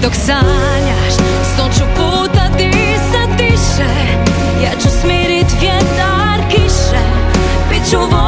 Dok sanjaš, 100 ću puta disat tiše. Ja ću smirit vjetar kiše, bit ću